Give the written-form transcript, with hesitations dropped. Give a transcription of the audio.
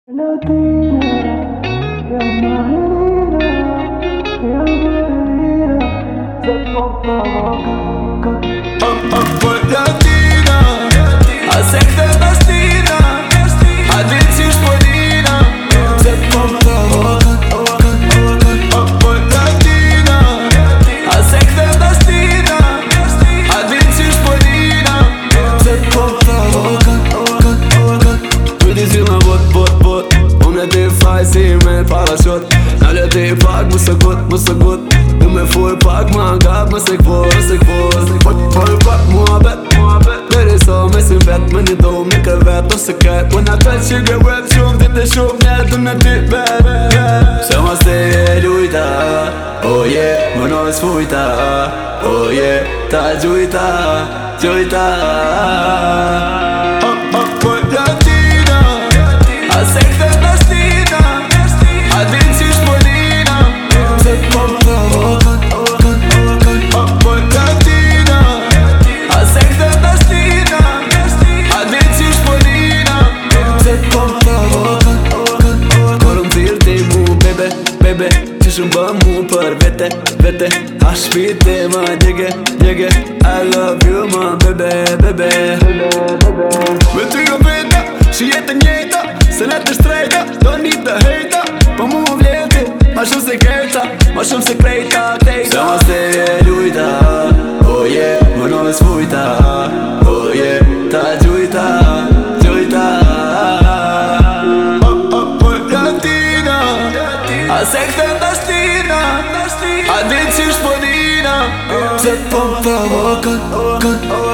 Latina, ja Marina, ja Marina, zapomnę Latina, a sekta Bastina, a więc już Polina. Latina, a sekta Bastina, a więc już Polina. Udizilna bot, om det faz i med parachut. När det är pack, måste gått. De är full pack, man gav måste kvar. Full pack, muhabbet. Det är som är sin vett, men inte om mycket vet och sekret. When I touch you get wet, shum till det shum, när du är typ bad. Så måste jag luita, oh yeah, man har svårta, oh yeah, ta juita. Latina, a sekta Bastina, a więc już Polina. Latina, a sekta Bastina, a więc już Polina. Korum till dig mu bebe, Çişim mu par vete Aşbite ma dege I love you ma bebe Vet du jag vet det, så jättenjäta Sen är det straighta, don't need the hater På movlete, masz sekreta Sama se luita, oh yeah Man har svårta, oh yeah Ta juita Latina, a sekta Bastina, a więc już Polina. Zapomnę